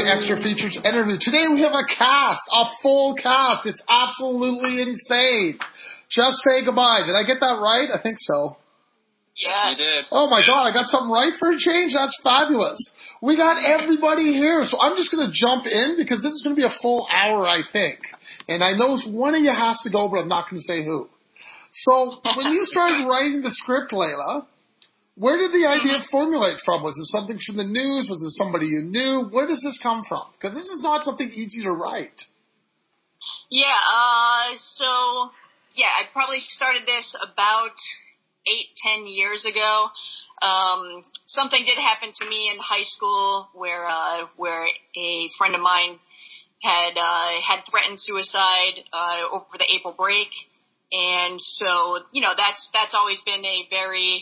Extra Features interview. Today we have a full cast. It's absolutely insane. Just Say Goodbye. Did I get that right? I think so. Yes, you did. Oh my God, I got something right for a change? That's fabulous. We got everybody here, so I'm just going to jump in because this is going to be a full hour, I think. And I know one of you has to go, but I'm not going to say who. So when you started writing the script, Layla, where did the idea formulate from? Was it something from the news? Was it somebody you knew? Where does this come from? Because this is not something easy to write. Yeah, I probably started this about 8-10 years ago. Something did happen to me in high school where a friend of mine had threatened suicide over the April break, and so that's always been a very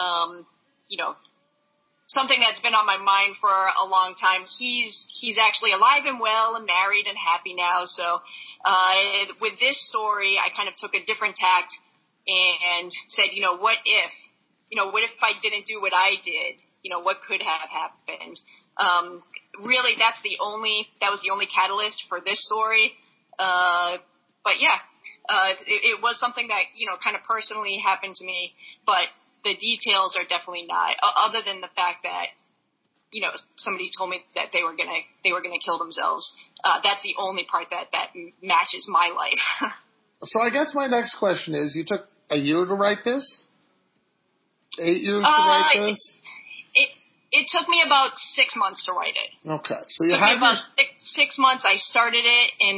something that's been on my mind for a long time. He's actually alive and well and married and happy now. So with this story, I kind of took a different tact and said, what if I didn't do what I did? What could have happened? Really, that was the only catalyst for this story. But yeah, it was something that, kind of personally happened to me, but the details are definitely not, other than the fact that, somebody told me that they were gonna kill themselves. That's the only part that matches my life. So I guess my next question is, you took a year to write this? 8 years to write this? It took me about 6 months to write it. Okay. So it took me about 6 months. I started it in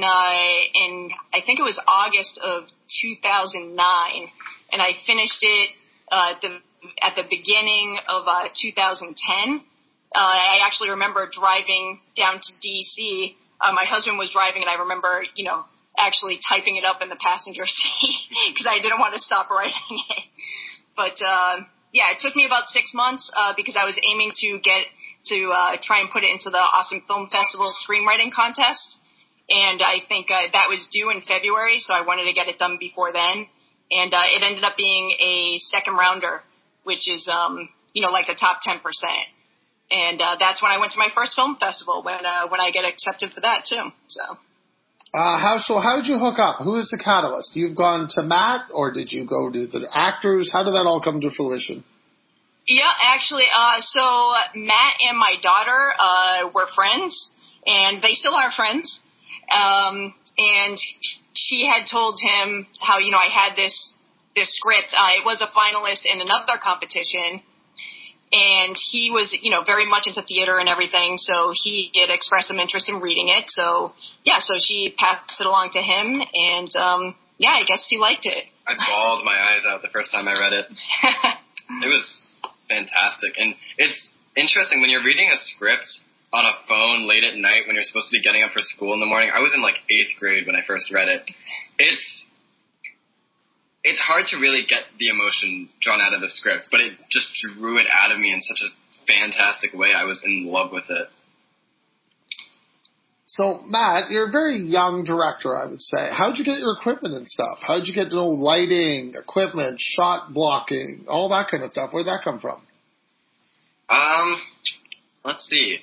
I think it was August of 2009, and I finished it at the beginning of 2010. I actually remember driving down to D.C. My husband was driving, and I remember, actually typing it up in the passenger seat because I didn't want to stop writing it. But it took me about 6 months because I was aiming to try and put it into the Austin Film Festival screenwriting contest, and I think that was due in February, so I wanted to get it done before then. And it ended up being a second rounder, which is like the top 10%. And that's when I went to my first film festival when I get accepted for that too. So. How did you hook up? Who is the catalyst? You've gone to Matt, or did you go to the actors? How did that all come to fruition? Yeah, actually, so Matt and my daughter were friends, and they still are friends. And she had told him how, I had this script. It was a finalist in another competition, and he was, very much into theater and everything, so he had expressed some interest in reading it. So she passed it along to him, and, I guess he liked it. I bawled my eyes out the first time I read it. It was fantastic. And it's interesting, when you're reading a script on a phone late at night when you're supposed to be getting up for school in the morning. I was in 8th grade when I first read it. It's hard to really get the emotion drawn out of the script, but it just drew it out of me in such a fantastic way. I was in love with it. So, Matt, you're a very young director, I would say. How'd you get your equipment and stuff? How'd you get to know lighting, equipment, shot blocking, all that kind of stuff? Where'd that come from? Let's see.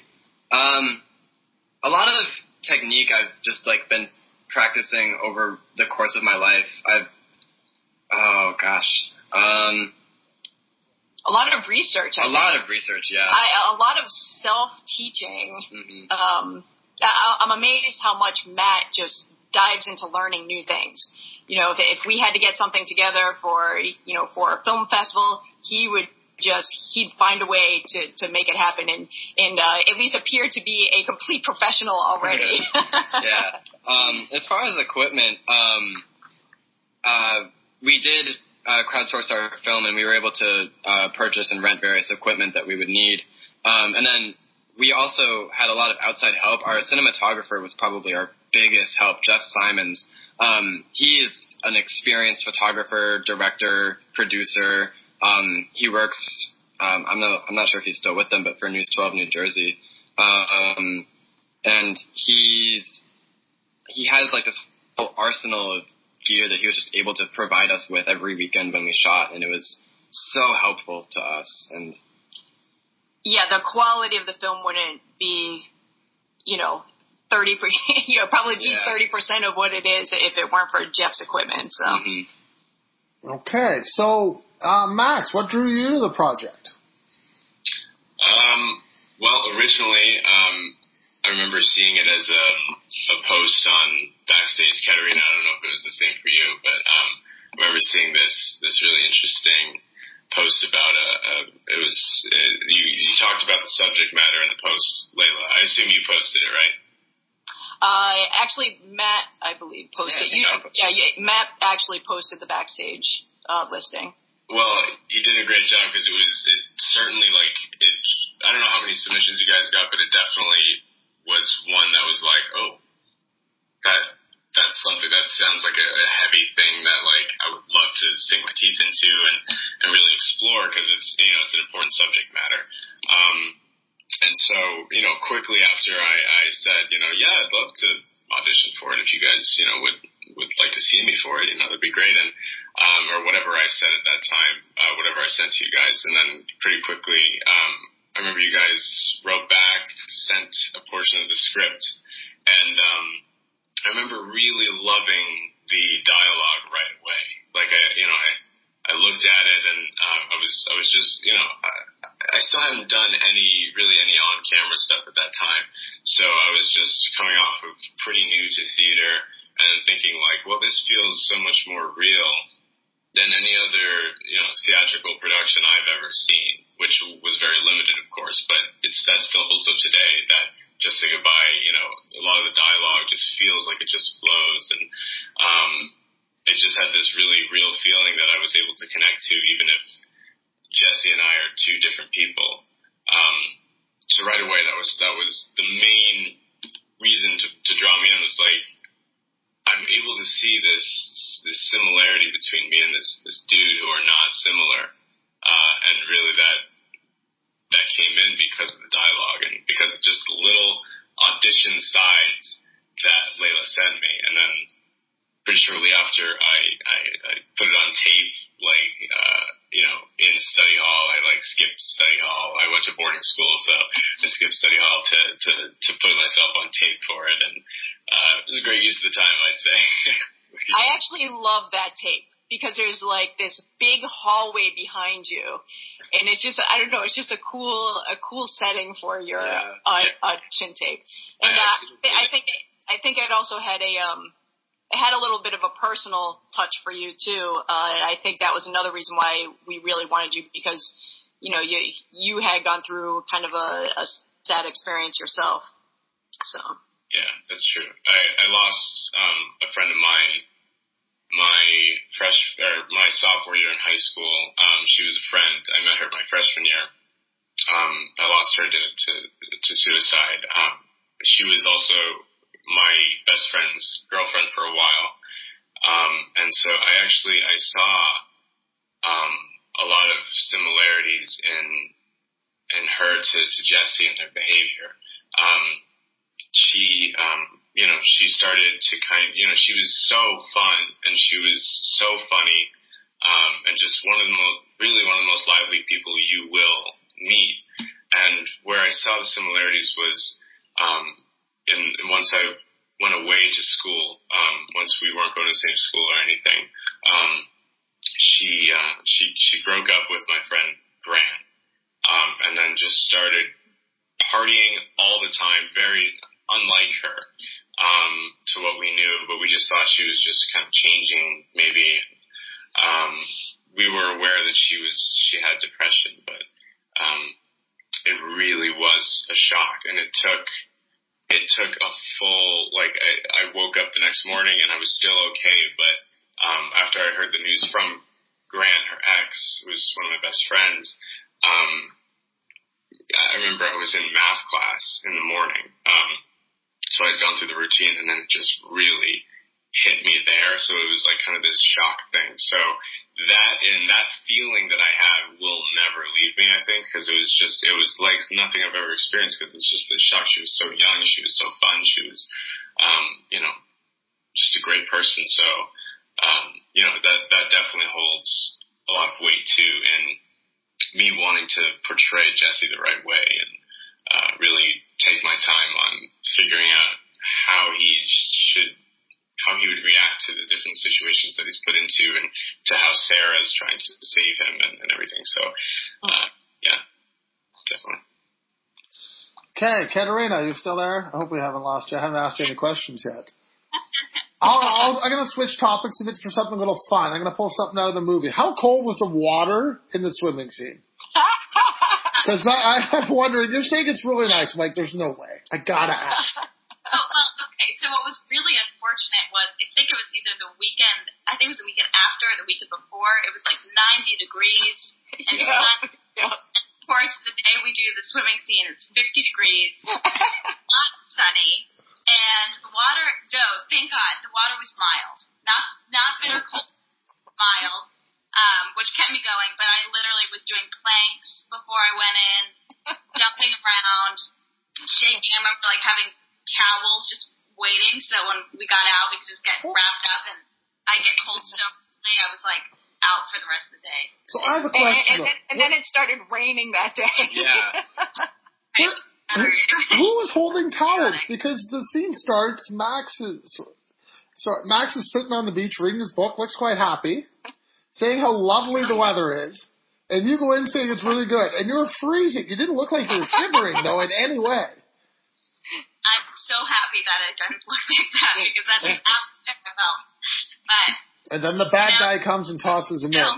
A lot of technique I've just been practicing over the course of my life. A lot of research. A lot of research, yeah. A lot of self-teaching. Mm-hmm. I'm amazed how much Matt just dives into learning new things. If we had to get something together for a film festival, he'd find a way to make it happen and at least appear to be a complete professional already. Yeah. As far as equipment, we did crowdsource our film, and we were able to purchase and rent various equipment that we would need. And then we also had a lot of outside help. Our cinematographer was probably our biggest help, Jeff Simons. He is an experienced photographer, director, producer. He works, I'm not sure if he's still with them, but for News 12 New Jersey. And he has this whole arsenal of gear that he was just able to provide us with every weekend when we shot, and it was so helpful to us. And yeah, the quality of the film wouldn't be, 30%, probably be 30% of what it is if it weren't for Jeff's equipment. So. Mm-hmm. Okay. So, Max, what drew you to the project? Well, originally, I remember seeing it as a post on Backstage. Katerina, I don't know if it was the same for you, but I remember seeing this really interesting post about you talked about the subject matter in the post, Layla. I assume you posted it, right? Actually, Matt, I believe, posted. Matt actually posted the Backstage listing. Well, you did a great job because it certainly I don't know how many submissions you guys got, but it definitely was one that was like, oh, that's something that sounds like a heavy thing that I would love to sink my teeth into and really explore because it's it's an important subject matter. And so quickly after I said I'd love to audition for it if you guys would like to see me for it, that'd be great, and or whatever I said at that time, whatever I sent to you guys, and then pretty quickly I remember you guys wrote back, sent a portion of the script, and I remember really loving the dialogue right away. I looked at it and I was just I still hadn't done any on-camera stuff at that time, so I was just coming off of pretty new to theater and thinking well, this feels so much more real than any other theatrical production I've ever seen, which was very limited, of course, but that still holds up today. That Just Say Goodbye, a lot of the dialogue just feels like it just flows, and it just had this really real feeling that I was able to connect to, even if Jesse and I are two different people. So right away, that was the main reason to draw me in. Was I'm able to see this similarity between me and this dude who are not similar, and really that came in because of the dialogue and because of just the little audition sides that Layla sent me, and then pretty shortly after I put it on tape, in study hall. I skipped study hall. I went to boarding school, so I skipped study hall to put myself on tape for it, and it was a great use of the time, I'd say. I actually love that tape because there's this big hallway behind you, and it's just it's just a cool setting for your audition tape. And I think it also had it had a little bit of a personal touch for you too. And I think that was another reason why we really wanted you, because you had gone through kind of a sad experience yourself. So yeah, that's true. I lost a friend of mine my sophomore year in high school. She was a friend. I met her my freshman year. I lost her to suicide. She was also my best friend's girlfriend for a while. And so I saw a lot of similarities in her to Jesse and her behavior. She started to she was so fun and she was so funny, and just one of the most lively people you will meet. And where I saw the similarities was, once I went away to school, once we weren't going to the same school or anything, she broke up with my friend Grant, and then just started partying all the time, very unlike her, to what we knew, but we just thought she was just kind of changing, maybe. We were aware that she had depression, but it really was a shock, and it took a full, I woke up the next morning and I was still okay, but after I heard the news from Grant, her ex, who was one of my best friends, I remember I was in math class in the morning, so I'd gone through the routine, and then it just really hit me there. So it was kind of this shock thing. So that feeling that I had will never leave me, I think, because it was like nothing I've ever experienced, because it's just the shock. She was so young, she was so fun, she was, just a great person. So, that definitely holds a lot of weight too, in me wanting to portray Jesse the right way and really take my time on figuring out how he would react to the different situations that he's put into, and to how Sarah's trying to save him and everything. So, yeah, definitely. Okay, Katerina, you still there? I hope we haven't lost you. I haven't asked you any questions yet. I'm going to switch topics a bit for something a little fun. I'm going to pull something out of the movie. How cold was the water in the swimming scene? Because I'm wondering, you're saying it's really nice. I'm like, there's no way. I got to ask. Well, okay, so what was really unfortunate was, I think it was either the weekend after or the weekend before, it was like 90 degrees and sun. Yeah. Of course, the day we do the swimming scene, it's 50 degrees, not sunny. And the water, thank God, the water was mild. Not bitter cold, mild, which kept me going. But I literally was doing planks before I went in, jumping around, shaking. I remember like having towels just waiting, so when we got out, we could just get wrapped up. And I get cold so quickly, I was like out for the rest of the day. So I have a question. And then it started raining that day. Yeah. Who was holding towels? Because the scene starts, Max is sitting on the beach reading his book, looks quite happy, saying how lovely the weather is, and you go in saying it's really good, and you're freezing. You didn't look like you were shivering, though, in any way. I'm so happy that it doesn't look like that, because that's absolutely how I felt. But And then the bad guy comes and tosses him in.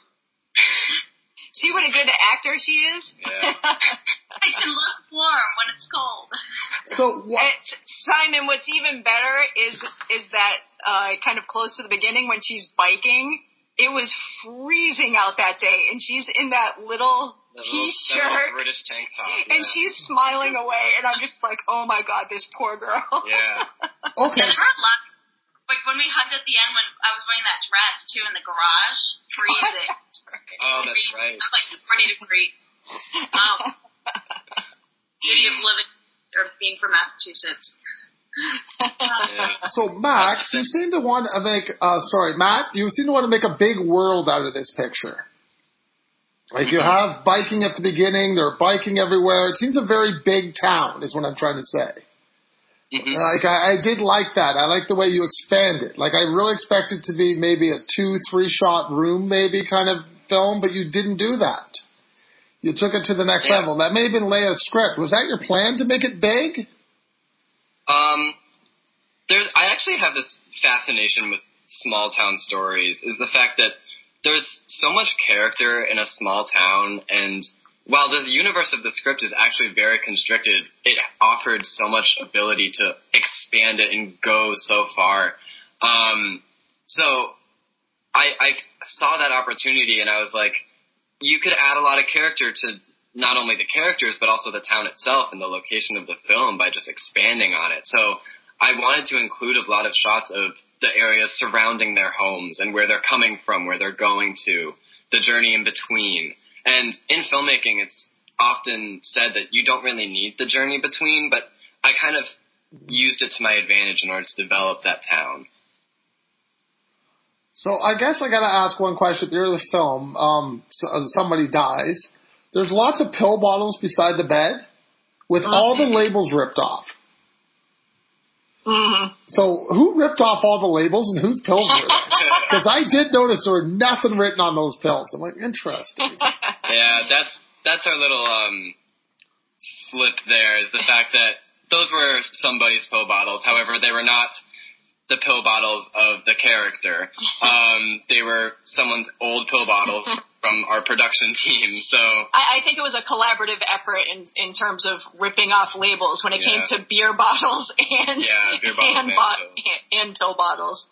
See what a good actor she is? Yeah. I can look warm when it's cold. So what? Simon, what's even better is that kind of close to the beginning when she's biking, it was freezing out that day, and she's in that little T-shirt, that little British tank top, and she's smiling away, and I'm just like, oh my God, this poor girl. Yeah. Okay. There were a lot. Like when we hugged at the end, when I was wearing that dress too in the garage, freezing. Oh, that's right. It was like 40 degrees. Beauty of living or being from Massachusetts. Yeah. So Max, you seem to want to make. Matt, you seem to want to make a big world out of this picture. Like you have biking at the beginning, they're biking everywhere. It seems a very big town, is what I'm trying to say. Mm-hmm. Like I did like that. I like the way you expanded. Like I really expected to be maybe a 2-3 shot room, maybe kind of film, but you didn't do that. You took it to the next level. That may have been Leia's script. Was that your plan to make it big? I actually have this fascination with small town stories. Is the fact that there's so much character in a small town, and while the universe of the script is actually very constricted, it offered so much ability to expand it and go so far. So I saw that opportunity, and I was like, you could add a lot of character to not only the characters, but also the town itself and the location of the film by just expanding on it. So I wanted to include a lot of shots of the areas surrounding their homes and where they're coming from, where they're going to, the journey in between. And in filmmaking, it's often said that you don't really need the journey between, but I kind of used it to my advantage in order to develop that town. So I guess I got to ask one question. At the end of the film, somebody dies. There's lots of pill bottles beside the bed with all the labels ripped off. Mm-hmm. So who ripped off all the labels and whose pills were they? Because I did notice there were nothing written on those pills. I'm like, interesting. Yeah, that's our little slip there, is the fact that those were somebody's pill bottles. However, they were not the pill bottles of the character. They were someone's old pill bottles from our production team. So I think it was a collaborative effort in terms of ripping off labels when it came to beer bottles and pill bottles.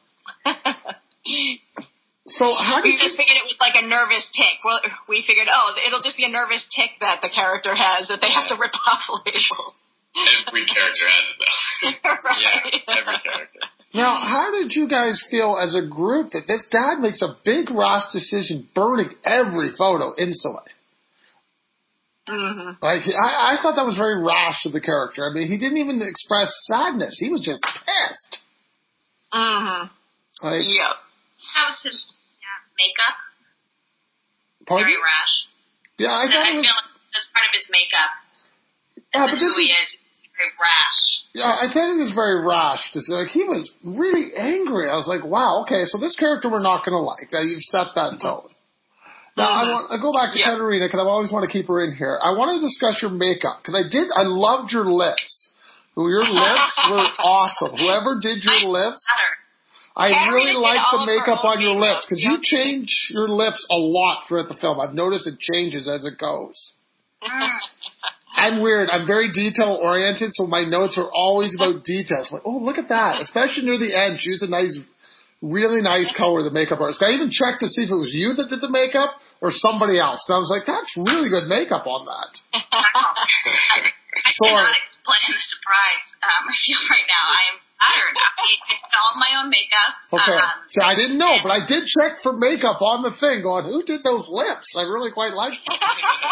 So how did we just figured it was like a nervous tick. Well, we figured, it'll just be a nervous tick that the character has that they have to rip off labels. Every character has it, though. Right. Yeah, every character. Now, how did you guys feel as a group that this dad makes a big rash decision burning every photo instantly? Mm-hmm. Like, I thought that was very rash of the character. I mean, he didn't even express sadness. He was just pissed. Mm-hmm. Like, yep. That was his makeup. Pardon? Very rash. Yeah, I thought I feel like that's part of his makeup. Yeah, but who he is. very rash. Yeah, I think he was very rash. Like, he was really angry. I was like, wow, okay, so this character we're not going to like. Now, you've set that tone. Now, I go back to Katerina, because I always want to keep her in here. I want to discuss your makeup, because I loved your lips. Your lips were awesome. Whoever did your lips, I really like the makeup on your lips, because you change your lips a lot throughout the film. I've noticed it changes as it goes. I'm weird. I'm very detail-oriented, so my notes are always about details. Like, oh, look at that. Especially near the end, she used a really nice color, the makeup artist. I even checked to see if it was you that did the makeup or somebody else. And I was like, that's really good makeup on that. I cannot explain the surprise I feel right now. I am flattered. I did all my own makeup. Okay. So I didn't know, but I did check for makeup on the thing going, who did those lips? I really quite liked them.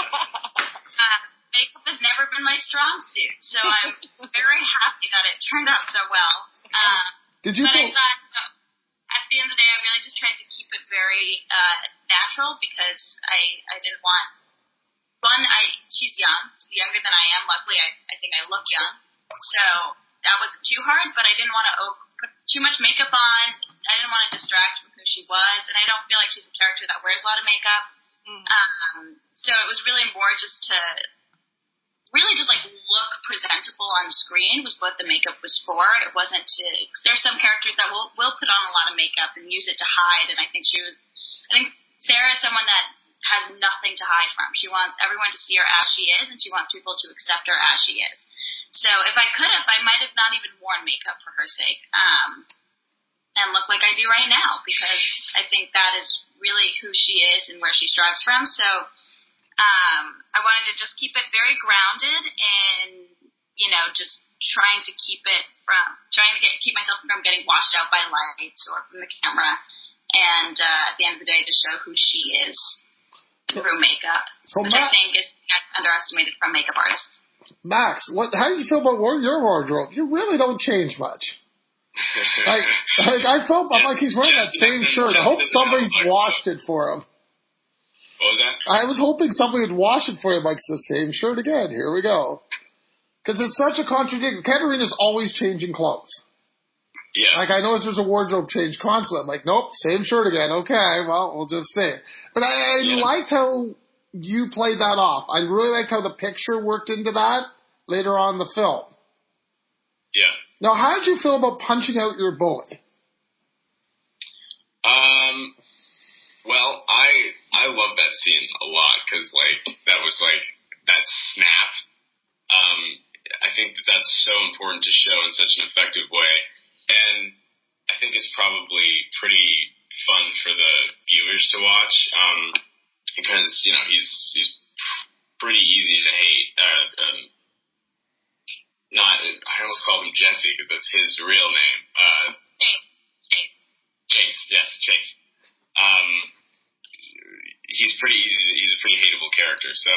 Makeup has never been my strong suit, so I'm very happy that it turned out so well. Did you but I thought, at the end of the day, I really just tried to keep it very natural because I didn't want... she's young. She's younger than I am. Luckily, I think I look young. So that wasn't too hard, but I didn't want to put too much makeup on. I didn't want to distract from who she was, and I don't feel like she's a character that wears a lot of makeup. So it was really more just to really just like look presentable on screen was what the makeup was for. It wasn't to... There's some characters that will put on a lot of makeup and use it to hide, and I think Sarah is someone that has nothing to hide from. She wants everyone to see her as she is, and she wants people to accept her as she is. So if I could have, I might have not even worn makeup for her sake, and look like I do right now, because I think that is really who she is and where she strives from. So I wanted to just keep it very grounded and, just trying to keep myself from getting washed out by lights or from the camera. And at the end of the day, to show who she is through makeup, which I think is underestimated from makeup artists. Max, how do you feel about your wardrobe? You really don't change much. I felt like he's wearing that same shirt. I hope somebody's washed it for him. What was that? I was hoping somebody would wash it for him. Like, it's the same shirt again. Here we go. Because it's such a contradiction. Katerina's always changing clothes. Yeah. Like, I noticed there's a wardrobe change constantly. I'm like, nope, same shirt again. Okay, well, we'll just see. But I liked how you played that off. I really liked how the picture worked into that later on in the film. Yeah. Now, how did you feel about punching out your bully? Well, I love that scene a lot because, that was, that snap. I think that's so important to show in such an effective way. And I think it's probably pretty fun for the viewers to watch because, he's pretty easy to hate. I almost called him Jesse because that's his real name. Chase. Yes, Chase. He's a pretty hateable character. So,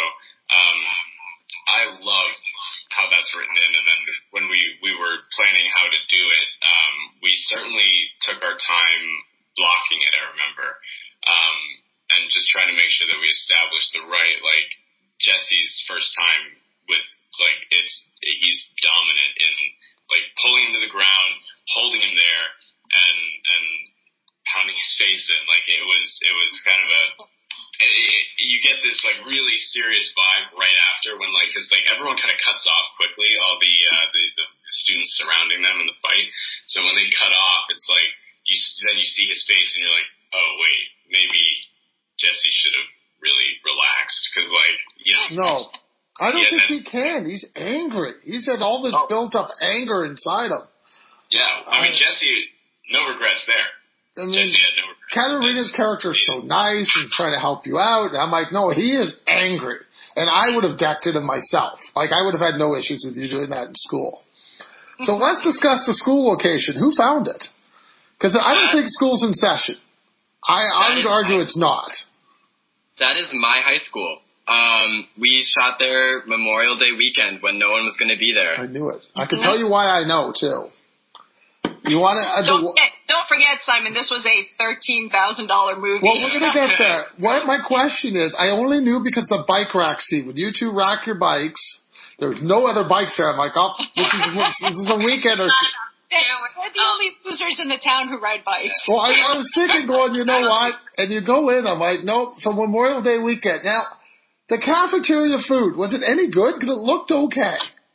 I love how that's written in. And then when we were planning how to do it, we certainly took our time blocking it, I remember. And just trying to make sure that we established the right, Jesse's first time with, he's dominant in, pulling him to the ground, holding him there, and pounding his face in. It was kind of you get this, really serious vibe right after when, because, everyone kind of cuts off quickly, all the students surrounding them in the fight. So when they cut off, it's then you see his face and you're like, oh, wait, maybe Jesse should have really relaxed. Because, No. I don't think he can. He's angry. He's had all this built-up anger inside him. Yeah. I mean, Jesse, no regrets there. I mean, Katerina's character is so nice and he's trying to help you out. And I'm like, no, he is angry. And I would have decked it him myself. I would have had no issues with you doing that in school. So let's discuss the school location. Who found it? Because I don't think school's in session. I would argue it's not. That is my high school. We shot there Memorial Day weekend when no one was going to be there. I knew it. I can tell you why I know, too. You want to... Don't forget, Simon, this was a $13,000 movie. Well, we're going to get there. What my question is, I only knew because the bike rack scene. When you two rack your bikes, There's no other bikes there. I'm like, oh, this is the weekend. Or we're the only losers in the town who ride bikes. well, I was thinking, going, you know what? And you go in. I'm like, nope. So Memorial Day weekend. Now, the cafeteria food, was it any good? Because it looked okay.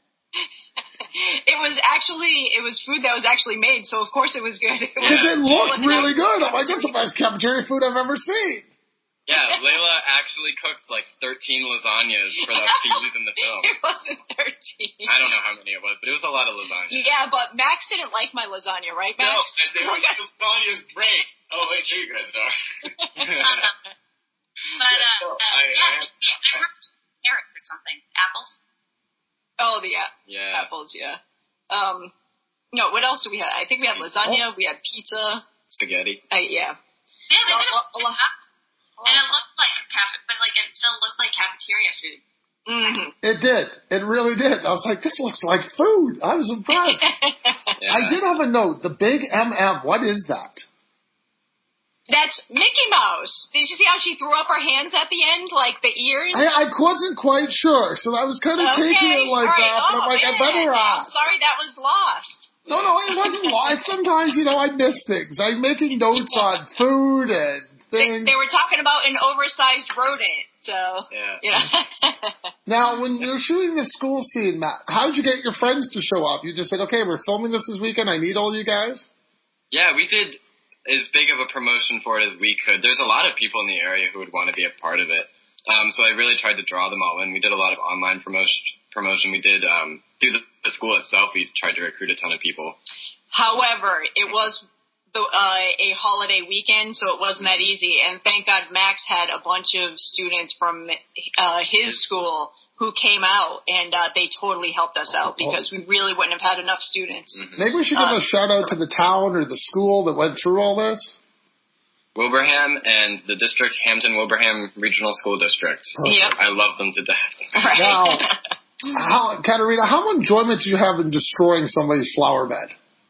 It was food that was actually made, so of course it was good. Because it looked really good. I'm like, that's the best cafeteria food I've ever seen. Yeah, Layla actually cooked like 13 lasagnas for us to use in the film. It wasn't 13. I don't know how many it was, but it was a lot of lasagna. Yeah, but Max didn't like my lasagna, right, Max? No, the lasagna's great. Oh, wait, here you guys are. But, carrots or something. Apples? Oh, yeah. Apples, yeah. No, what else do we have? I think we had lasagna, we had pizza. Spaghetti. Yeah. And it looked like but like it still looked like cafeteria food. Mm-hmm. It did. It really did. I was like, this looks like food. I was impressed. Yeah. I did have a note. The big MM, what is that? That's Mickey Mouse. Did you see how she threw up her hands at the end, like the ears? I wasn't quite sure, so I was kind of taking it like that. But I'm like, I better ask. Sorry, that was lost. No, it wasn't lost. Sometimes, I miss things. I'm making notes on food and things. They were talking about an oversized rodent, so, Now, when you're shooting the school scene, Matt, how did you get your friends to show up? You just said, okay, we're filming this weekend. I need all you guys? Yeah, we did as big of a promotion for it as we could. There's a lot of people in the area who would want to be a part of it. So I really tried to draw them all in. We did a lot of online promotion. We did, through the school itself, we tried to recruit a ton of people. However, it was a holiday weekend, so it wasn't that easy. And thank God Max had a bunch of students from his school who came out, and they totally helped us out because we really wouldn't have had enough students. Mm-hmm. Maybe we should give a shout-out to the town or the school that went through all this. Wilbraham and the district, Hampton-Wilbraham Regional School District. Yep. I love them to death. Right. Now, Katerina, how much enjoyment do you have in destroying somebody's flower bed?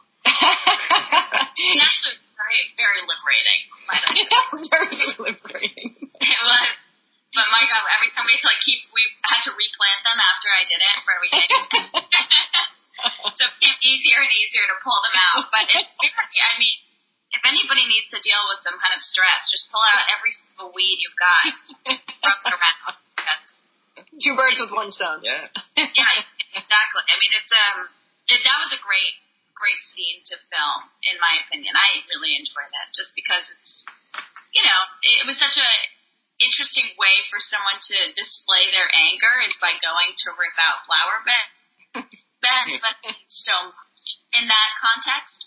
Actually, very liberating. Very liberating. It was. But my God, every time we had to replant them after I did it for every day. So it became easier and easier to pull them out. But if anybody needs to deal with some kind of stress, just pull out every single weed you've got, rub it around. Two birds with one stone. Yeah. Yeah, exactly. That was a great scene to film, in my opinion. I really enjoyed it just because it's, it was such a interesting way for someone to display their anger is by going to rip out flower beds, but so much in that context.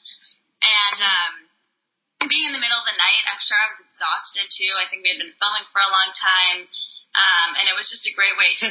And being in the middle of the night, I'm sure I was exhausted too. I think we had been filming for a long time, and it was just a great way to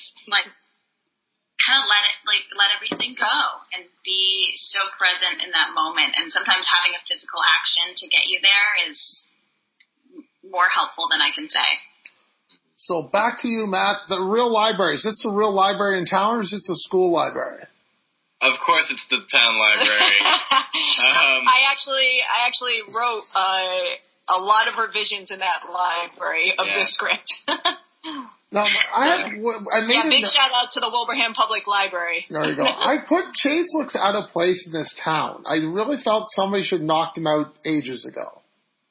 kind of let everything go and be so present in that moment. And sometimes having a physical action to get you there is more helpful than I can say. So back to you, Matt. The real library, is this the real library in town or is this the school library? Of course, it's the town library. I actually wrote a lot of revisions in that library of the script. Now, big shout out to the Wilbraham Public Library. There you go. I put Chase looks out of place in this town. I really felt somebody should knock him out ages ago.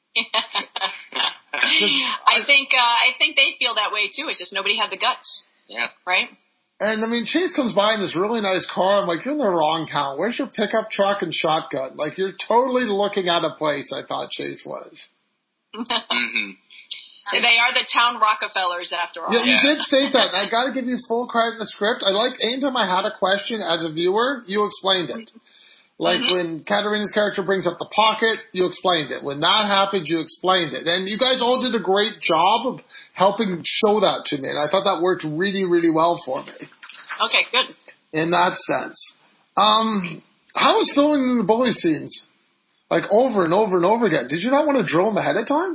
I think they feel that way too. It's just nobody had the guts. Yeah. Right? And Chase comes by in this really nice car. I'm like, you're in the wrong town. Where's your pickup truck and shotgun? Like, you're totally looking out of place, I thought Chase was. Mm-hmm. They are the town Rockefellers after all. Yeah, you did say that. And I got to give you full credit in the script. Anytime I had a question as a viewer, you explained it. Like when Katerina's character brings up the pocket, you explained it. When that happened, you explained it. And you guys all did a great job of helping show that to me. And I thought that worked really, really well for me. Okay, good. In that sense. How was filming in the bully scenes? Like over and over and over again. Did you not want to drill them ahead of time?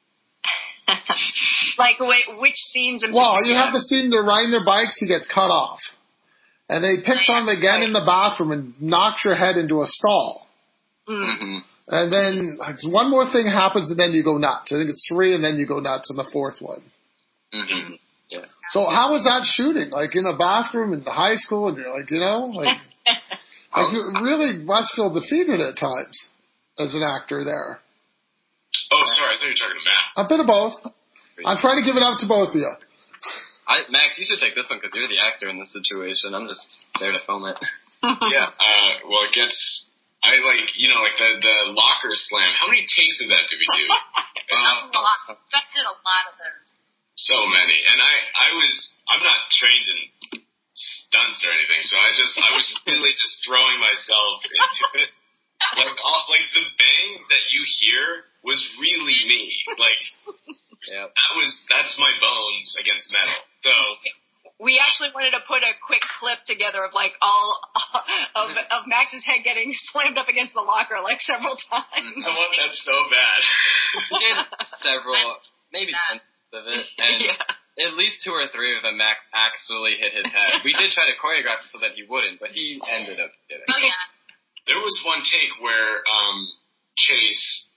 Like which scenes? Well, you have the scene they're riding their bikes, he gets cut off. And they picks on him again in the bathroom and knocks your head into a stall. Mm-hmm. And then one more thing happens and then you go nuts. I think it's 3 and then you go nuts in the 4th one. Mm-hmm. Yeah. So how was that shooting? Like in a bathroom in the high school, and you're like, like you really must feel defeated at times as an actor there. Oh, sorry, I thought you were talking to Matt. A bit of both. I'm trying to give it up to both of you. Max, you should take this one because you're the actor in this situation. I'm just there to film it. Yeah. Well, it gets. I like the locker slam. How many takes of that did we do? A lot. That did a lot of those. So many, and I'm not trained in stunts or anything, so I was really just throwing myself into it. Like the bang that you hear was really me. Like, yeah, that's my bones against metal. So we actually wanted to put a quick clip together of like all of Max's head getting slammed up against the locker like several times. I want that so bad. We did several, maybe 10 of it, and at least 2 or 3 of them Max actually hit his head. We did try to choreograph it so that he wouldn't, but he ended up getting it. Oh, yeah. There was one take where Chase,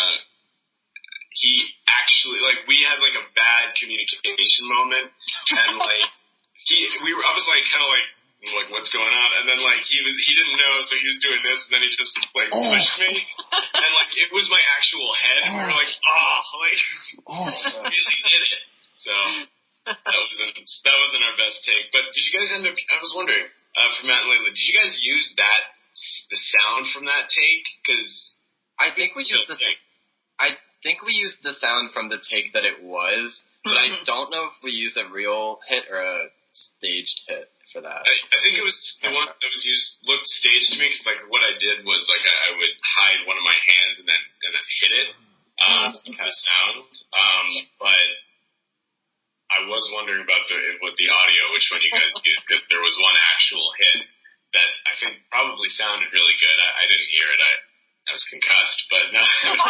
he actually, like, we had like a bad communication moment, and like I was like kind of like what's going on, and then like he didn't know, so he was doing this, and then he just like pushed me, and like it was my actual head, and we were like, really did it. So that wasn't our best take. But did you guys end up? I was wondering, for Matt and Layla, did you guys use the sound from that take? Because I think we used the sound from the take that it was, but I don't know if we used a real hit or a staged hit for that. I think it was the one that was used looked staged to me, because like what I did was like I would hide one of my hands and then hit it the sound. But I was wondering about the audio, which one you guys used, because there was one actual hit that I think probably sounded really good. I didn't hear it. I was concussed, but no.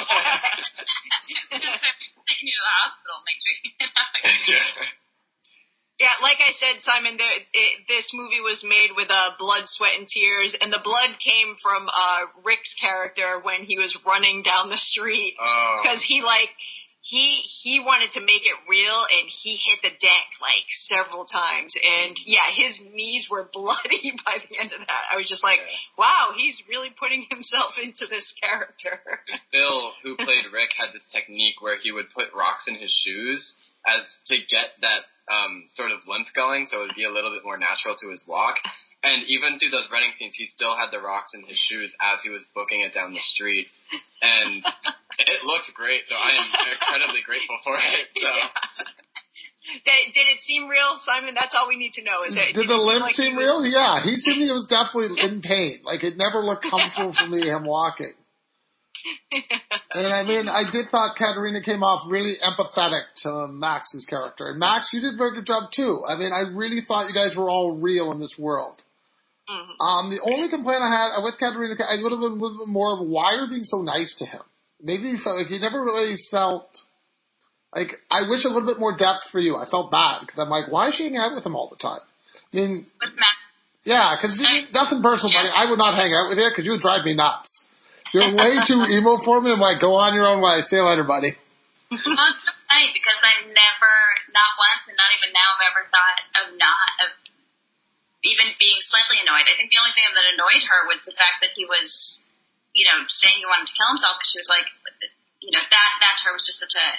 Taking you to the hospital, make sure you get out. Yeah, like I said, Simon, this movie was made with blood, sweat, and tears, and the blood came from Rick's character when he was running down the street, because he wanted to make it real, and he hit the deck like several times, and yeah, his knees were bloody by the end of that. I was just like, wow, he's really putting himself into this character. Bill, who played Rick, had this technique where he would put rocks in his shoes to get that sort of length going, so it would be a little bit more natural to his walk. And even through those running scenes, he still had the rocks in his shoes as he was booking it down the street. And it looked great, so I am incredibly grateful for it. So. Yeah. Did it seem real, Simon? That's all we need to know. Did the limp seem real? Yeah, he seemed he was definitely in pain. Like, it never looked comfortable for me, him walking. And I mean, I did thought Katarina came off really empathetic to Max's character. And Max, you did a very good job too. I mean, I really thought you guys were all real in this world. Mm-hmm. The only complaint I had with Katarina, I would have been a little bit more of why are you being so nice to him? Maybe you felt like you never really felt like, I wish a little bit more depth for you. I felt bad because I'm like, why is she hanging out with him all the time? I mean, with Max. Yeah, because nothing personal, buddy. I would not hang out with you because you would drive me nuts. You're way too emo for me. I'm like, go on your own way. See you later, buddy. Well, it's so funny because I never, not once, and not even now, have ever thought of even being slightly annoyed. I think the only thing that annoyed her was the fact that he was, saying he wanted to kill himself, because she was like, that to her was just such a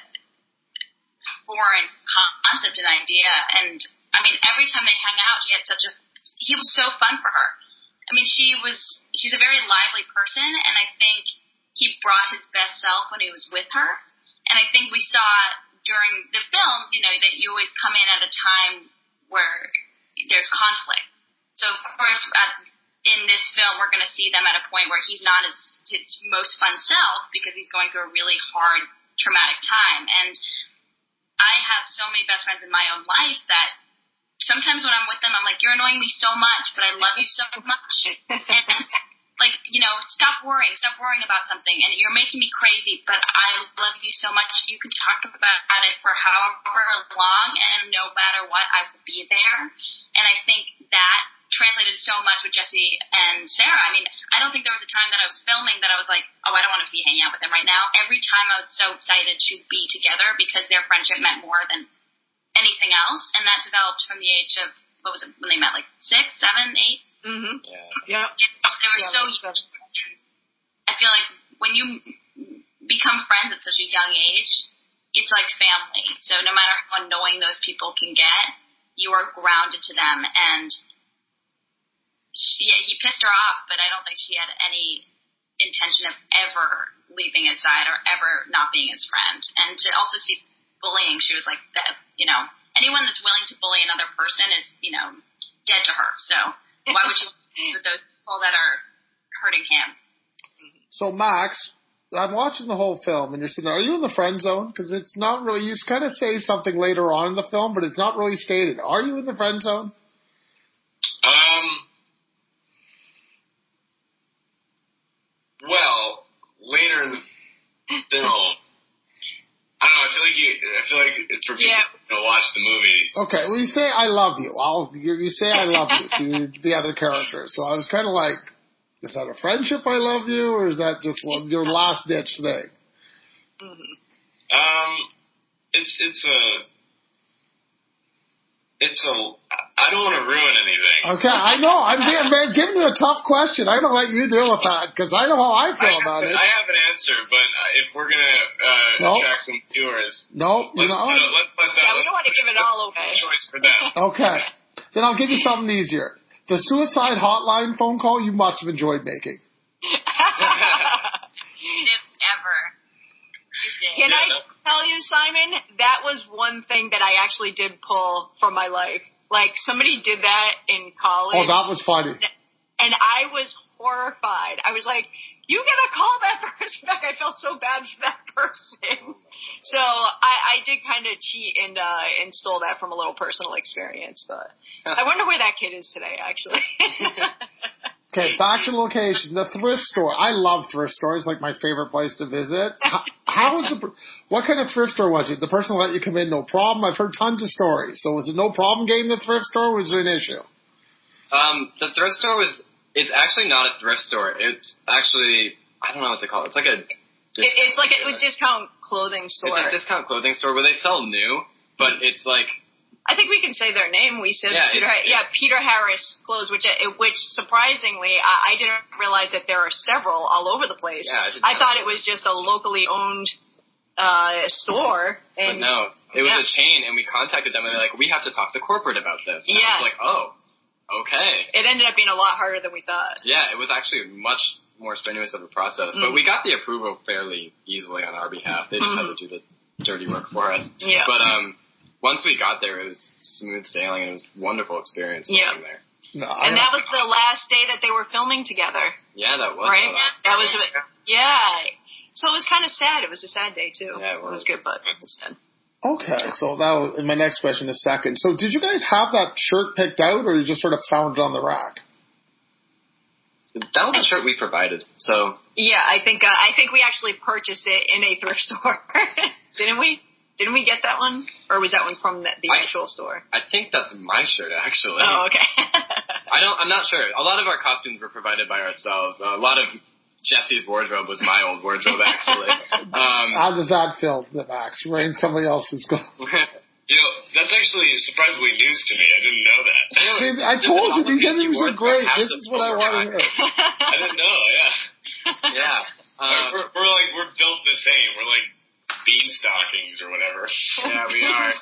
foreign concept and idea. And I mean, every time they hung out, he was so fun for her. I mean, she's a very lively person, and I think he brought his best self when he was with her. And I think we saw during the film, that you always come in at a time where there's conflict. So, of course, in this film, we're going to see them at a point where he's not his most fun self because he's going through a really hard, traumatic time. And I have so many best friends in my own life that sometimes when I'm with them, I'm like, you're annoying me so much, but I love you so much. And, stop worrying about something. And you're making me crazy, but I love you so much. You can talk about it for however long, and no matter what, I will be there. And I think that translated so much with Jesse and Sarah. I mean, I don't think there was a time that I was filming that I was like, oh, I don't want to be hanging out with them right now. Every time I was so excited to be together because their friendship meant more than anything else, and that developed from the age of, what was it, when they met, like 6, 7, 8? Mm-hmm. Yeah. They were so young. I feel like when you become friends at such a young age, it's like family. So no matter how annoying those people can get, you are grounded to them. And he pissed her off, but I don't think she had any intention of ever leaving his side or ever not being his friend. And to also see bullying, she was like, that, anyone that's willing to bully another person is, dead to her. So why would you with those people that are hurting him? So Max, I'm watching the whole film, and you're sitting there. Are you in the friend zone? Because it's not really. You kind of say something later on in the film, but it's not really stated. Are you in the friend zone? Well, later in the film, I don't know. I feel like it's for people to watch the movie. Okay, well, you say I love you. You say I love you to the other character. So I was kind of like, is that a friendship I love you, or is that just your last ditch thing? I don't want to ruin anything. Okay, I know. I'm giving you a tough question. I'm going to let you deal with that, because I know how I feel about it. I have an answer, but if we're going to attract some viewers... Nope. Let's we don't want to give it all away. Choice for them. Okay. Then I'll give you something easier. The suicide hotline phone call you must have enjoyed making. Ever. Can I tell you, Simon, that was one thing that I actually did pull from my life. Like, somebody did that in college. Oh, that was funny. And I was horrified. I was like, you gotta call that person back. I felt so bad for that person. So I did kind of cheat and stole that from a little personal experience. But I wonder where that kid is today, actually. Okay, back to location. The thrift store. I love thrift stores. Like my favorite place to visit. What kind of thrift store was it? The person let you come in, no problem. I've heard tons of stories. So was it no problem getting the thrift store, or was there an issue? The thrift store it's actually not a thrift store. It's actually, I don't know what to call it. It's like a discount clothing store. It's a discount clothing store where they sell new, but it's like, I think we can say their name. We said Peter Harris Clothes, which surprisingly, I didn't realize that there are several all over the place. Yeah, I thought it was just a locally owned store. But no, it was a chain, and we contacted them, and they're like, we have to talk to corporate about this. And I was like, oh, okay. It ended up being a lot harder than we thought. Yeah, it was actually much more strenuous of a process, but we got the approval fairly easily on our behalf. They just had to do the dirty work for us. Yeah. But once we got there, it was smooth sailing, and it was a wonderful experience being there. No, and that was the last day that they were filming together. Yeah, that was right. That was So it was kind of sad. It was a sad day too. Yeah, it was good, but it was sad. Okay, so that was my next question. A second. So did you guys have that shirt picked out, or you just sort of found it on the rack? That was the shirt we provided. So yeah, I think we actually purchased it in a thrift store. Didn't we? Didn't we get that one? Or was that one from the actual store? I think that's my shirt, actually. Oh, okay. I'm not sure. A lot of our costumes were provided by ourselves. A lot of Jesse's wardrobe was my old wardrobe, actually. How does that feel, Max? Wearing somebody else's clothes? That's actually surprisingly news to me. I didn't know that. Really? I told you, these interviews are great. This is what I want to hear. I didn't know, yeah. We're built the same. We're like bean stockings or whatever. Yeah, we are.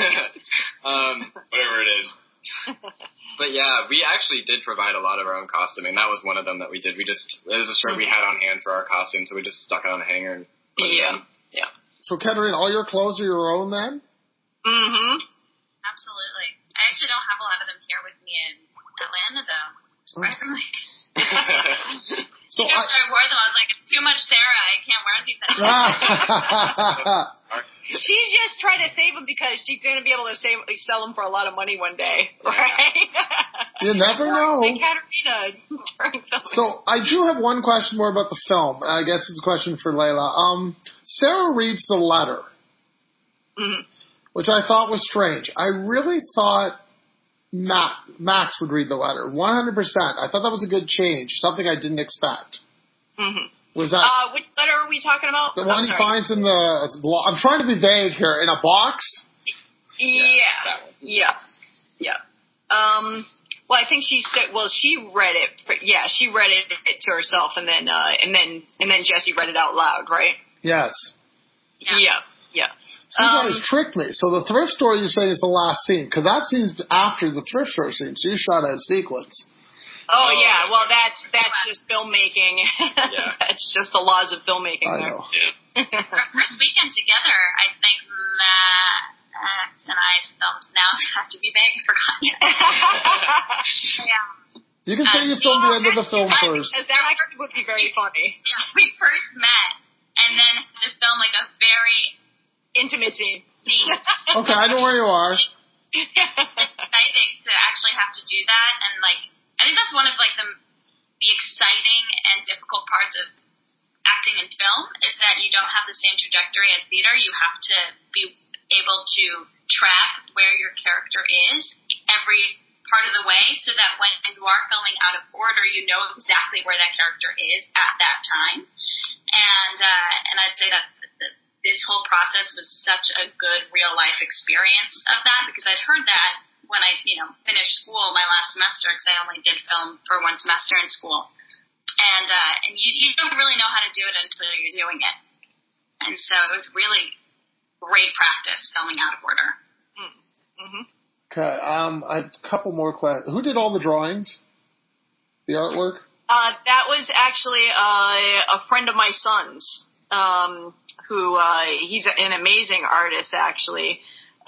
Whatever it is. But yeah, we actually did provide a lot of our own costuming. That was one of them that we did. It was a shirt we had on hand for our costume, so we just stuck it on a hanger and put it in. Yeah. So, Katerina, all your clothes are your own then? Mm-hmm. Absolutely. I actually don't have a lot of them here with me in Atlanta, though, surprisingly. So I wore them. I was like, it's too much Sarah. I can't wear these anymore. She's just trying to save them because she's going to be able to sell them for a lot of money one day, right? You never know. Katerina. So I do have one question more about the film. I guess it's a question for Layla. Sarah reads the letter, which I thought was strange. I really thought Max would read the letter, 100%. I thought that was a good change, something I didn't expect. Was that which letter are we talking about? the one he finds in the? I'm trying to be vague here. In a box. Yeah. Well, I think she said. Well, she read it. Yeah, she read it to herself, and then Jesse read it out loud, right? Yes. Yeah. So you guys tricked me. So the thrift store you're saying is the last scene, because that scene's after the thrift store scene. So you shot a sequence. Oh yeah. Well, that's just filmmaking. Yeah. That's just the laws of filmmaking. I know. Our first weekend together, I think Max and I's films now have to be big. I forgot. You can say you filmed the end of the film first. Because that actually would be very funny. Yeah, we first met and then had to film like a very intimate scene. Okay, I know where you are. It's exciting to actually have to do that, and like I think that's one of like the exciting and difficult parts of acting in film is that you don't have the same trajectory as theater. You have to be able to track where your character is every part of the way, so that when you are filming out of order, you know exactly where that character is at that time. And I'd say that this whole process was such a good real life experience of that, because I'd heard that when I, finished school my last semester, because I only did film for one semester in school. And you don't really know how to do it until you're doing it. And so it was really great practice filming out of order. Mm-hmm. Okay, a couple more questions. Who did all the drawings? The artwork? That was actually a friend of my son's. Who he's an amazing artist actually,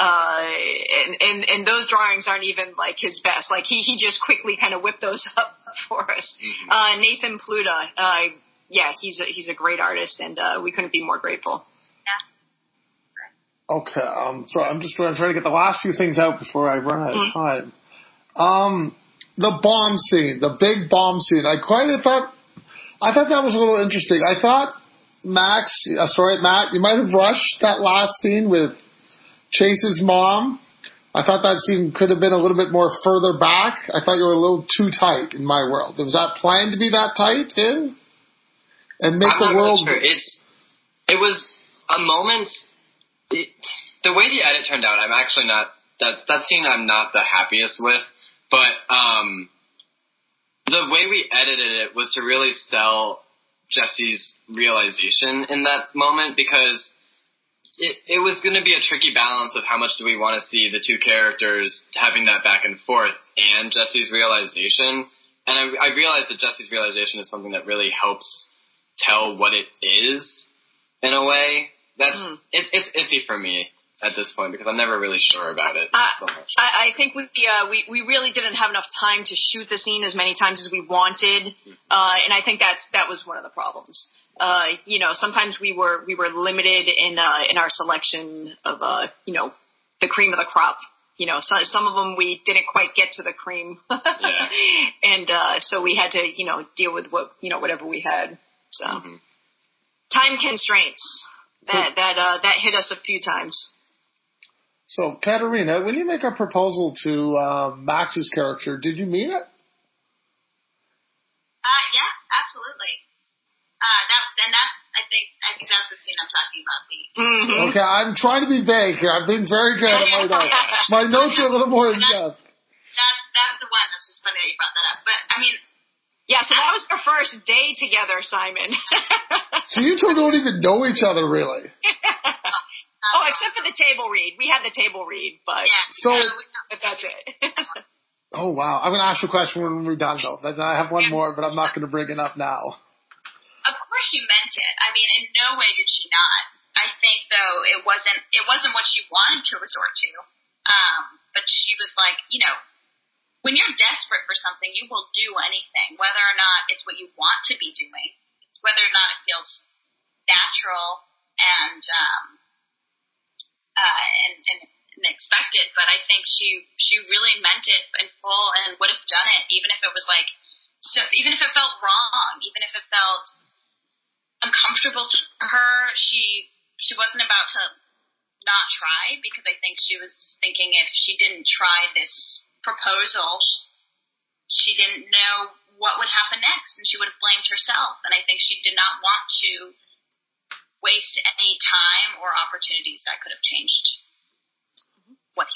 and those drawings aren't even like his best. Like he just quickly kind of whipped those up for us. Mm-hmm. Nathan Pluta, he's a great artist, and we couldn't be more grateful. Yeah. Okay, so I'm just trying to get the last few things out before I run out of time. The bomb scene, the big bomb scene. I thought that was a little interesting. I thought Matt, you might have rushed that last scene with Chase's mom. I thought that scene could have been a little bit more further back. I thought you were a little too tight in my world. Was that planned to be that tight, Tim? And make the world. Really sure. It was a moment. The way the edit turned out, I'm actually not. That scene I'm not the happiest with. But the way we edited it was to really sell Jesse's realization in that moment, because it was going to be a tricky balance of how much do we want to see the two characters having that back and forth and Jesse's realization. And I realized that Jesse's realization is something that really helps tell what it is in a way. It's iffy for me at this point, because I'm never really sure about it so much. I think we really didn't have enough time to shoot the scene as many times as we wanted, and I think that was one of the problems. Sometimes we were limited in our selection of the cream of the crop. So some of them we didn't quite get to the cream, and so we had to deal with whatever we had. So time constraints that hit us a few times. So, Katerina, when you make a proposal to Max's character, did you mean it? Yeah, absolutely. I think that's the scene I'm talking about. Okay, I'm trying to be vague here. I've been very good at my notes. My notes are a little more in depth. That's the one. That's just funny that you brought that up. But I mean, yeah. So that was our first day together, Simon. So you two don't even know each other, really. Oh, except for the table read. We had the table read, but that's it. Oh, wow. I'm going to ask you a question when we're done, though. I have one more, but I'm not going to bring it up now. Of course she meant it. I mean, in no way did she not. I think, though, it wasn't what she wanted to resort to. But she was like, when you're desperate for something, you will do anything, whether or not it's what you want to be doing, whether or not it feels natural and expected. But I think she really meant it in full and would have done it, even if it was like, so even if it felt wrong, even if it felt uncomfortable to her, she wasn't about to not try, because I think she was thinking if she didn't try this proposal, she didn't know what would happen next, and she would have blamed herself. And I think she did not want to waste any time or opportunities that could have changed what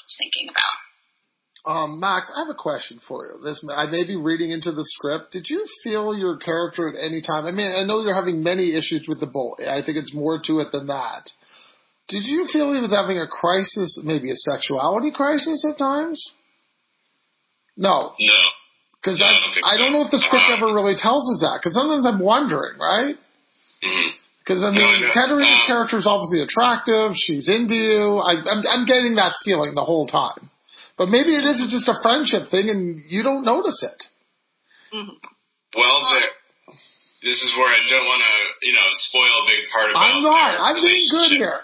Max, I have a question for you. I may be reading into the script. Did you feel your character at any time? I mean, I know you're having many issues with the bully. I think it's more to it than that. Did you feel he was having a crisis, maybe a sexuality crisis at times? No. No. Because I don't know if the script ever really tells us that. Because sometimes I'm wondering, right? Because, Katarina's character is obviously attractive. She's into you. I'm getting that feeling the whole time. But maybe it is just a friendship thing and you don't notice it. Well, this is where I don't want to, spoil a big part about I'm not. I'm being good here.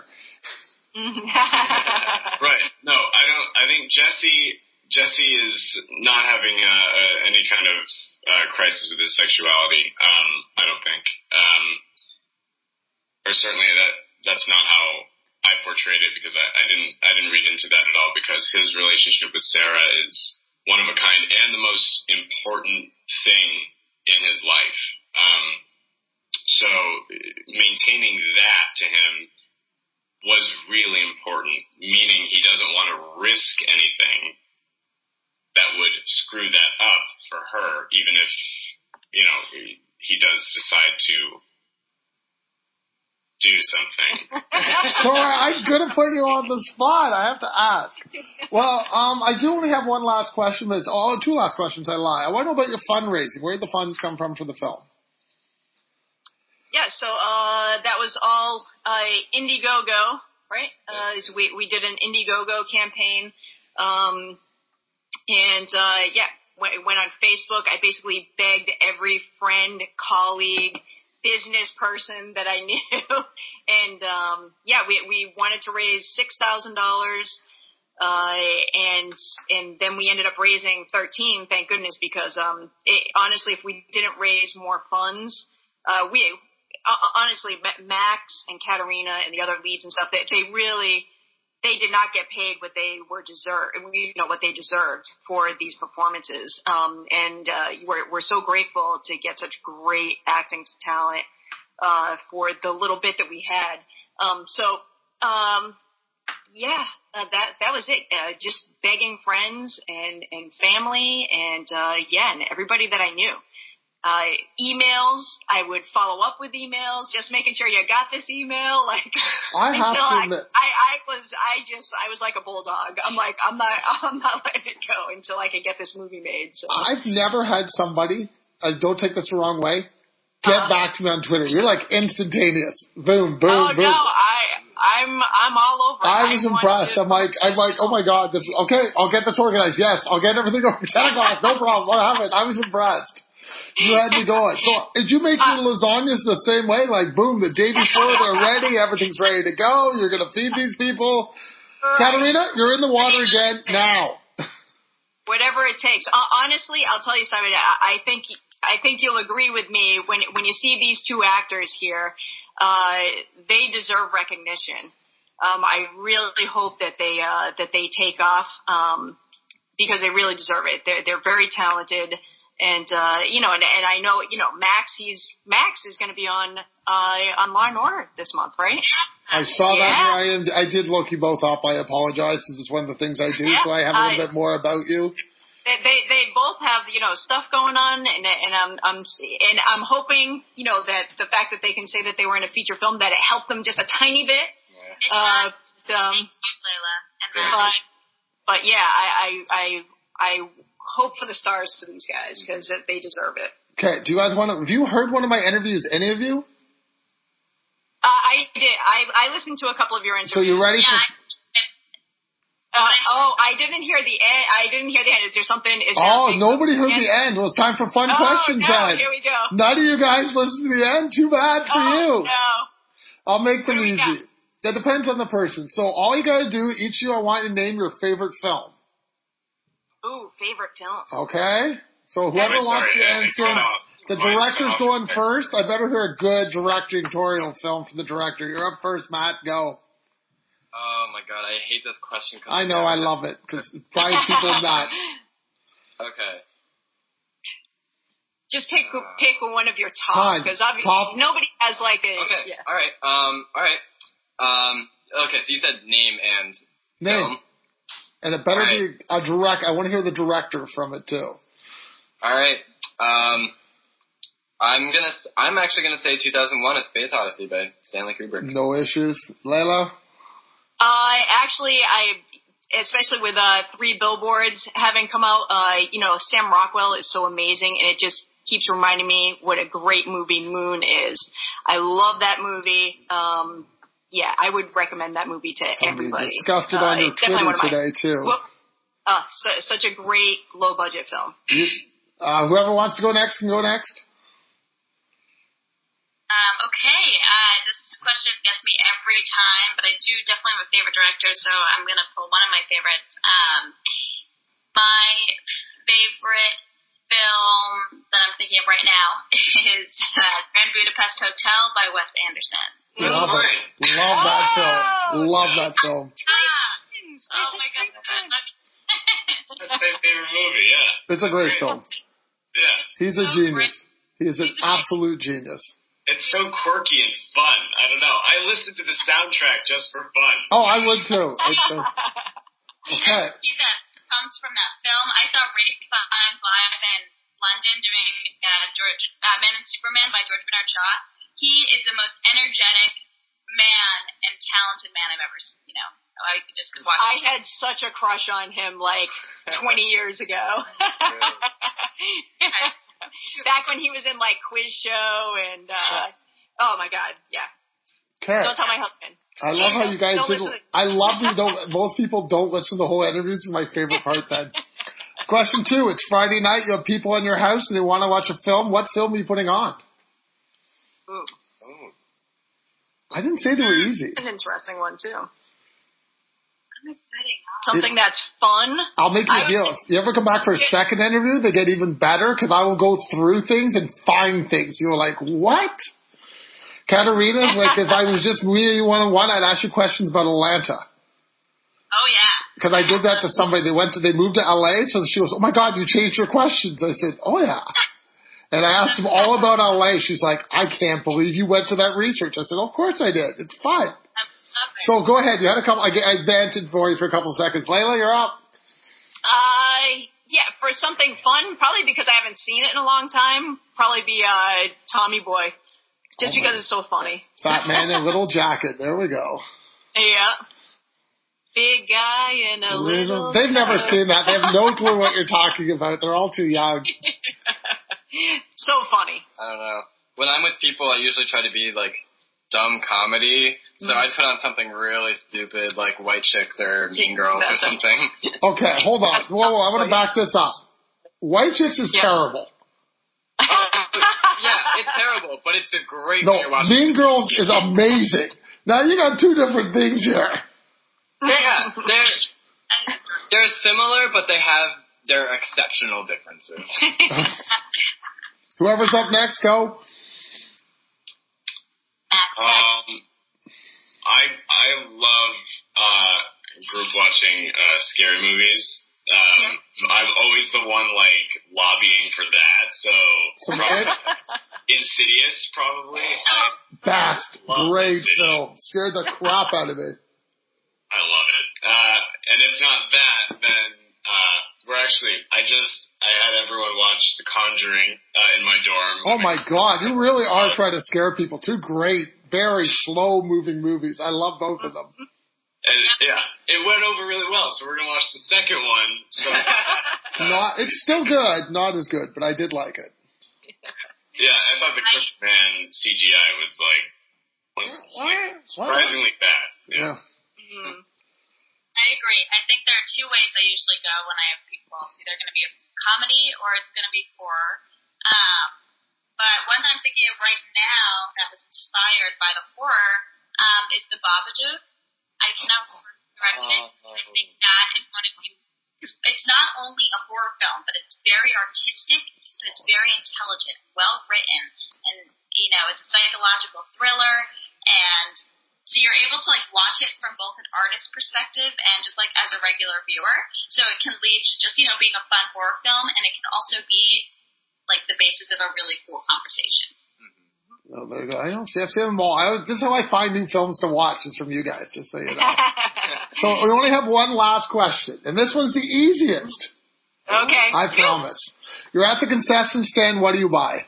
Right. No, I don't. I think Jesse is not having any kind of crisis with his sexuality. I don't think. Or certainly that's not how I portrayed it, because I didn't read into that at all, because his relationship with Sarah is one of a kind and the most important thing in his life. So maintaining that to him was really important, meaning he doesn't want to risk anything that would screw that up for her, even if, he does decide to do something. Sorry, I'm going to put you on the spot. I have to ask. Well, I do only have one last question, but it's two last questions. I lie. I want to know about your fundraising. Where did the funds come from for the film? Yeah, so that was all Indiegogo, right? So we did an Indiegogo campaign, went on Facebook. I basically begged every friend, colleague, business person that I knew, and we wanted to raise $6,000, and then we ended up raising 13. Thank goodness, because honestly, if we didn't raise more funds, honestly, Max and Katarina and the other leads and stuff, they did not get paid what they deserved for these performances. We're so grateful to get such great acting talent, for the little bit that we had. That was it. Just begging friends and family and everybody that I knew. Emails, I would follow up with emails, just making sure you got this email. I was like a bulldog. I'm like, I'm not letting it go until I can get this movie made. So I've never had somebody, don't take this the wrong way, get back to me on Twitter. You're like instantaneous. Boom, boom, boom. No, I'm all over. I was impressed. I'm like, oh my God, this is okay. I'll get this organized. Yes, I'll get everything over 10 o'clock. No problem. What happened? I was impressed. You had me going. So, did you make your lasagnas the same way? Like, boom, the day before they're ready, everything's ready to go. You're going to feed these people. Katarina, you're in the water again now. Whatever it takes. Honestly, I'll tell you something. I think you'll agree with me when you see these two actors here. They deserve recognition. I really hope that they take off, because they really deserve it. They're very talented. And I know, Max is going to be on Law and Order this month, right? I saw that. I did look you both up. I apologize. This is one of the things I do, so I have a little bit more about you. They both have, stuff going on, and I'm hoping, that the fact that they can say that they were in a feature film, that it helped them just a tiny bit. Yeah. But yeah, I hope for the stars to these guys, because they deserve it. Okay, do you guys have you heard one of my interviews, any of you? I did. I listened to a couple of your interviews. So you ready for... I didn't hear the end. I didn't hear the end. Is there something... nobody heard the end. Well, it's time for fun questions then. Here we go. None of you guys listened to the end? Too bad for you. No. I'll make them easy. That depends on the person. So all you gotta do, each of you, I want you to name your favorite film. Ooh, favorite film. Okay. So whoever wants to answer, the director's going first. I better hear a good directorial film from the director. You're up first, Matt. Go. Oh my God, I hate this question. I know, I love it because it drives people nuts. Okay. Just pick one of your top, because obviously nobody has like a. Okay. Yeah. All right. Okay. So you said name and film. And it better Right. be a direct. I want to hear the director from it too. All right. I'm actually gonna say 2001: A Space Odyssey by Stanley Kubrick. No issues. Layla? Especially with 3 Billboards having come out, Sam Rockwell is so amazing, and it just keeps reminding me what a great movie Moon is. I love that movie. I would recommend that movie to everybody. You discussed it on your Twitter today, too. Such a great low-budget film. Whoever wants to go next can go next. Okay, this question gets me every time, but I do definitely have a favorite director, so I'm going to pull one of my favorites. My favorite film that I'm thinking of right now is Grand Budapest Hotel by Wes Anderson. Love it. Love that film. Love that film. Oh my God. That's my favorite movie, yeah. It's a great film. Yeah. He's a genius. He's an absolute genius. It's so quirky and fun. I don't know. I listen to the soundtrack just for fun. Oh, I would too. Okay. That comes from that film. I saw Ray Fiennes live in London doing Men and Superman by George Bernard Shaw. He is the most energetic man and talented man I've ever seen. I just could watch. I had such a crush on him 20 years ago. Back when he was in Quiz Show and oh my God, yeah. Okay. Don't tell my husband. I love how you guys did. I love that most people don't listen to the whole interviews. Is my favorite part then. Question 2. It's Friday night. You have people in your house and they want to watch a film. What film are you putting on? Ooh. I didn't say they were easy. An interesting one too. Something that's fun. I'll make you a deal. If you ever come back for a second interview, they get even better because I will go through things and find things. You're like, what? Katarina's if I was just me and you one-on-one, I'd ask you questions about Atlanta. Oh, yeah. Because I did that to somebody. They moved to LA, so she goes, oh my God, you changed your questions. I said, oh yeah. And I asked them all about LA. She's like, I can't believe you went to that research. I said, of course I did. It's fun. So go ahead. You had a couple. I vented for you for a couple of seconds. Layla, you're up. For something fun, probably because I haven't seen it in a long time. Probably be Tommy Boy, just because it's so funny. Fat man in a little jacket. There we go. Yeah. Big guy in a little. They've never seen that. They have no clue what you're talking about. They're all too young. So funny. I don't know. When I'm with people, I usually try to be dumb comedy. So I'd put on something really stupid like White Chicks or Mean Girls or something. Okay, hold on. Whoa, I'm going to back this up. White Chicks is terrible. Yeah, it's terrible, but it's a great No, when you're watching. Mean Girls is amazing. Now you got 2 different things here. Yeah, they're similar, but they have their exceptional differences. Whoever's up next, go. I love group watching scary movies. I'm always the one lobbying for that. So Insidious, probably. Best, great film. Scared the crap out of me. I love it. And if not that, then I had everyone watch The Conjuring in my dorm. Oh my God, you really are trying to scare people. 2 great, very slow-moving movies. I love both of them. And it went over really well, so we're gonna watch the second one. So it's still good, not as good, but I did like it. Yeah, I thought the Crookman CGI was surprisingly bad. Yeah. Mm-hmm. I agree. I think there are 2 ways I usually go when I have people. It's either going to be a comedy or it's going to be horror. But one that I'm thinking of right now that was inspired by the horror is The Babadook. I cannot remember who directed it. I think that is one of the. It's not only a horror film, but it's very artistic and it's very intelligent, well written, and it's a psychological thriller, and so you're able to watch it from both an artist's perspective and just as a regular viewer. So it can lead to just being a fun horror film, and it can also be the basis of a really cool conversation. Oh, there you go. I don't see. I've seen them all. This is how I find new films to watch. Is from you guys, just so you know. So we only have one last question, and this one's the easiest. Okay. I promise. You're at the concession stand. What do you buy?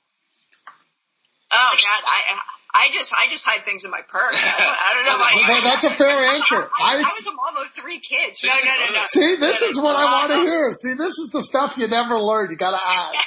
Oh God, I just hide things in my purse. I don't know about you. That's a fair answer. I was a mom of 3 kids. No. See, this is what I want to hear. See, this is the stuff you never learn. You got to ask.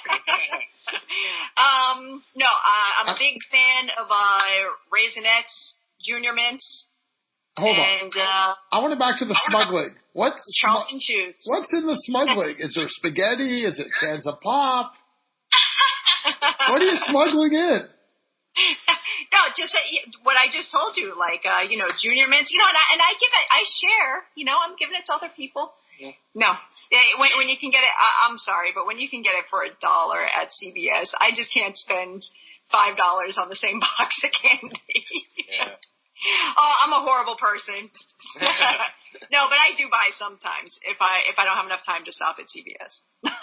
No, I'm a big fan of Raisinets, Junior Mints. Hold on. And I want to back to the smuggling. What's Charlton Chews. What's in the smuggling? Is there spaghetti? Is it cans of pop? What are you smuggling in? No, just what I just told you, like Junior Mints, and I give it, I share, I'm giving it to other people. Yeah. No, when you can get it, I'm sorry, but when you can get it for $1 at CVS, I just can't spend $5 on the same box of candy. Yeah. Oh, I'm a horrible person. No, but I do buy sometimes if I don't have enough time to stop at CVS.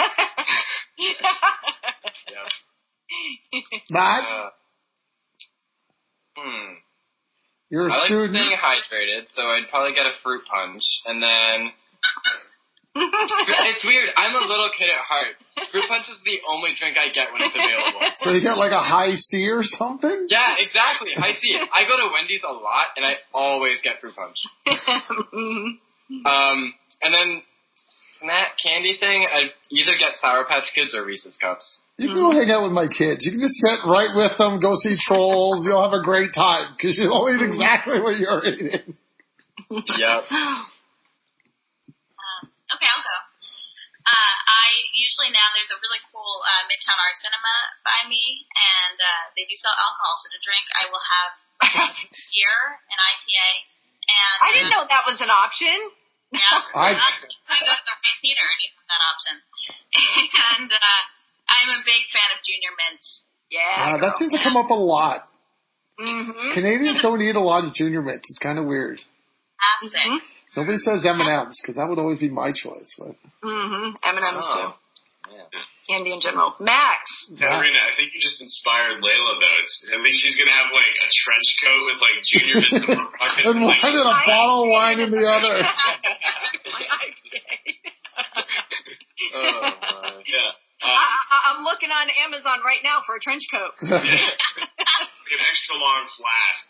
Matt? You're a student. I like staying hydrated, so I'd probably get a fruit punch, and then it's weird. I'm a little kid at heart. Fruit punch is the only drink I get when it's available. So you get like a high C or something? Yeah, exactly. High C. I go to Wendy's a lot, and I always get fruit punch. And then snack candy thing, I'd either get Sour Patch Kids or Reese's Cups. You can go hang out with my kids. You can just sit right with them, go see Trolls. You'll have a great time because you'll eat exactly what you're eating. Yep. Okay, I'll go. I usually now there's a really cool Midtown Art Cinema by me, and they do sell alcohol. So to drink, I will have beer, an IPA, and I didn't know that was an option. Yeah, I go to the Rice Theater and eat that option. And I'm a big fan of Junior Mints. Yeah, that seems to come up a lot. Mm-hmm. Canadians don't eat a lot of Junior Mints. It's kind of weird. Mm-hmm. Nobody says M&Ms because that would always be my choice. But. M&Ms too. Yeah. Candy in general. Max. Katerina, I think you just inspired Layla though. At least she's gonna have like a trench coat with like Junior Mints in one pocket and one and a bottle of wine in the other. My IPA. Yeah. I'm looking on Amazon right now for a trench coat. Like an extra long flask.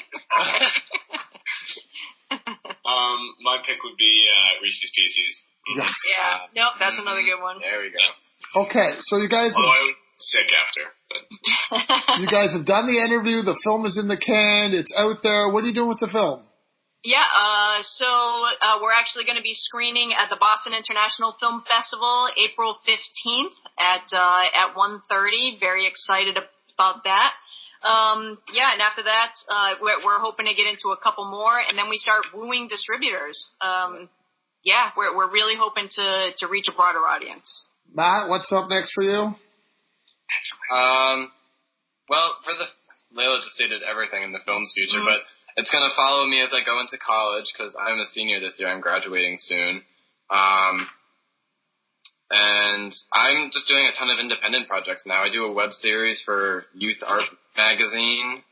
My pick would be Reese's Pieces. Yeah. Nope, that's another good one. There we go. Okay, so you guys. Although I was sick after. But. You guys have done the interview. The film is in the can. It's out there. What are you doing with the film? Yeah, so we're actually going to be screening at the Boston International Film Festival April 15th at 1:30. Very excited about that. Yeah, and after that, we're hoping to get into a couple more, and then we start wooing distributors. Yeah, we're really hoping to reach a broader audience. Matt, what's up next for you? Well, Layla just stated everything in the film's future, but it's going to follow me as I go into college because I'm a senior this year. I'm graduating soon. And I'm just doing a ton of independent projects now. I do a web series for Youth Art Magazine,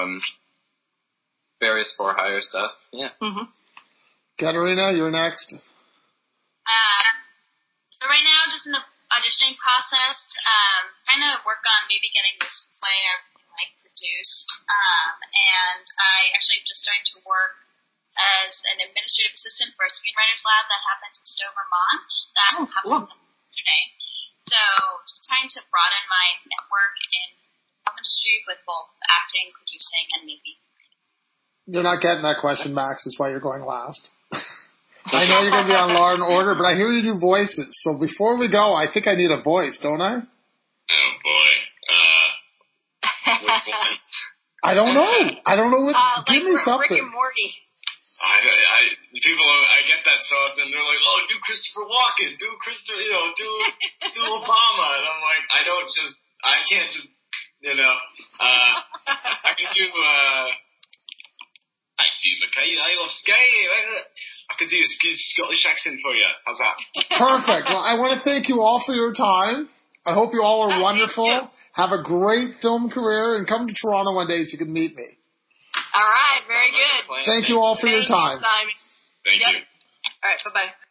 various for-hire stuff. Yeah. Mm-hmm. Katerina, you're next. So right now, just in the auditioning process, trying to work on maybe getting this play produced. And I actually just started to work as an administrative assistant for a screenwriters lab that happens in Stowe, Vermont. That happened yesterday. So just trying to broaden my network in the film industry with both acting, producing, and maybe. You're not getting that question, Max. That's why you're going last. I know you're going to be on Law and Order, but I hear you do voices. So before we go, I think I need a voice, don't I? Oh, boy. Which one? I don't know. I don't know what. Give me something. Rick and Morty. I get that so often. They're like, "Oh, do Christopher Walken, do Obama," and I'm like, I can't just, I can do, I could do a Scottish accent for you. How's that? Perfect. Well, I want to thank you all for your time. I hope you all are Thank wonderful. you. Have a great film career, and come to Toronto one day so you can meet me. All right, very good. Thank you all for your time. Simon. Thank you. All right, bye-bye.